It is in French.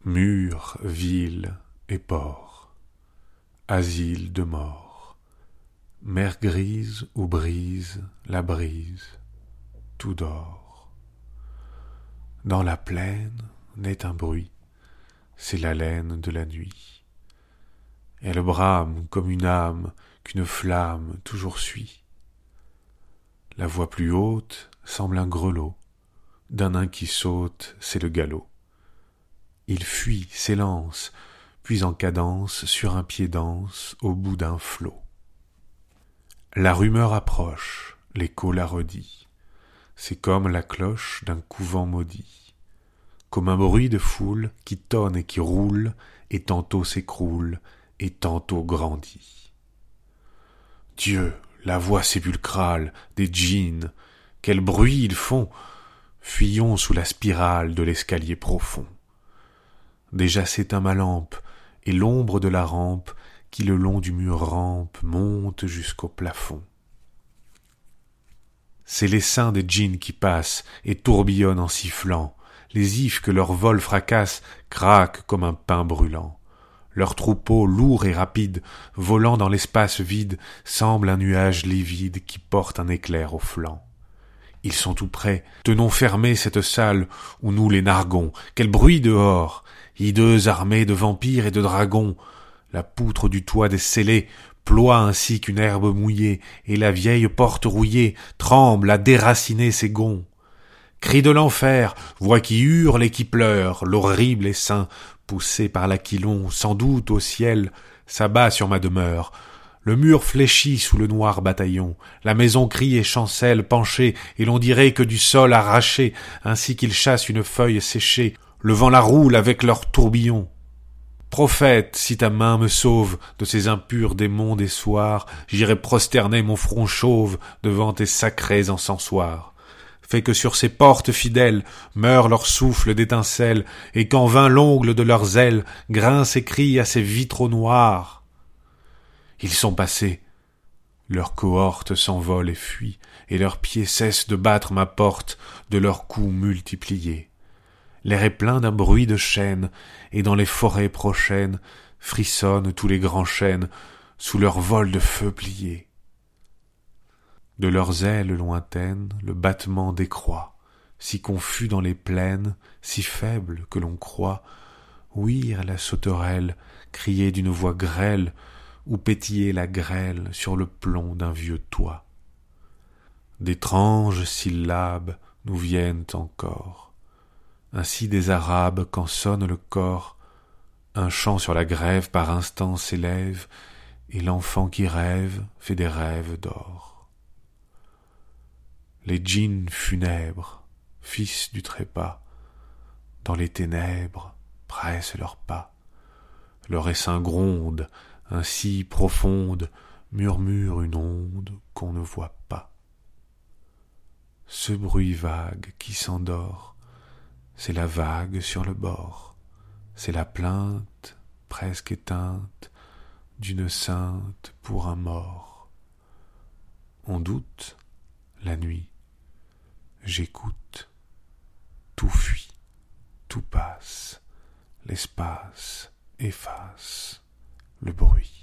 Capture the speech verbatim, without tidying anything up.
Murs, villes et ports, asile de mort, mer grise où brise la brise, tout dort. Dans la plaine naît un bruit, c'est l'haleine de la nuit. Elle brame comme une âme qu'une flamme toujours suit. La voix plus haute semble un grelot, d'un nain qui saute, c'est le galop. Il fuit, s'élance, puis en cadence sur un pied danse au bout d'un flot. La rumeur approche, l'écho la redit. C'est comme la cloche d'un couvent maudit, comme un bruit de foule qui tonne et qui roule, et tantôt s'écroule, et tantôt grandit. Dieu, la voix sépulcrale des djinns, quel bruit ils font! Fuyons sous la spirale de l'escalier profond. Déjà s'éteint ma lampe, et l'ombre de la rampe qui le long du mur rampe monte jusqu'au plafond. C'est l'essaim des djinns qui passent et tourbillonnent en sifflant. Les ifs que leur vol fracasse craquent comme un pain brûlant. Leur troupeau lourd et rapide, volant dans l'espace vide, semble un nuage livide qui porte un éclair au flanc. Ils sont tout près, tenons fermée cette salle où nous les narguons. Quel bruit dehors! Hideuses armées de vampires et de dragons. La poutre du toit des scellés ploie ainsi qu'une herbe mouillée, et la vieille porte rouillée tremble à déraciner ses gonds. Cris de l'enfer, voix qui hurle et qui pleure, l'horrible essaim, poussé par l'aquilon, sans doute au ciel, s'abat sur ma demeure. Le mur fléchit sous le noir bataillon, la maison crie et chancelle penchée, et l'on dirait que du sol arraché, ainsi qu'ils chassent une feuille séchée, le vent la roule avec leur tourbillon. Prophète, si ta main me sauve de ces impurs démons des soirs, j'irai prosterner mon front chauve devant tes sacrés encensoirs. Fais que sur ces portes fidèles meure leur souffle d'étincelles, et qu'en vain l'ongle de leurs ailes grince et crie à ces vitraux noirs. Ils sont passés, leurs cohortes s'envolent et fuient, et leurs pieds cessent de battre ma porte de leurs coups multipliés. L'air est plein d'un bruit de chaînes, et dans les forêts prochaines frissonnent tous les grands chênes sous leur vol de feu plié. De leurs ailes lointaines le battement décroît, si confus dans les plaines, si faible que l'on croit ouïr la sauterelle crier d'une voix grêle ou pétiller la grêle sur le plomb d'un vieux toit. D'étranges syllabes nous viennent encore. Ainsi des Arabes, quand sonne le cor, un chant sur la grève par instants s'élève, et l'enfant qui rêve fait des rêves d'or. Les djinns funèbres, fils du trépas, dans les ténèbres pressent leurs pas. Leur essaim gronde, ainsi profonde, murmure une onde qu'on ne voit pas. Ce bruit vague qui s'endort, c'est la vague sur le bord, c'est la plainte presque éteinte d'une sainte pour un mort. On doute, la nuit, j'écoute, tout fuit, tout passe, l'espace efface le bruit.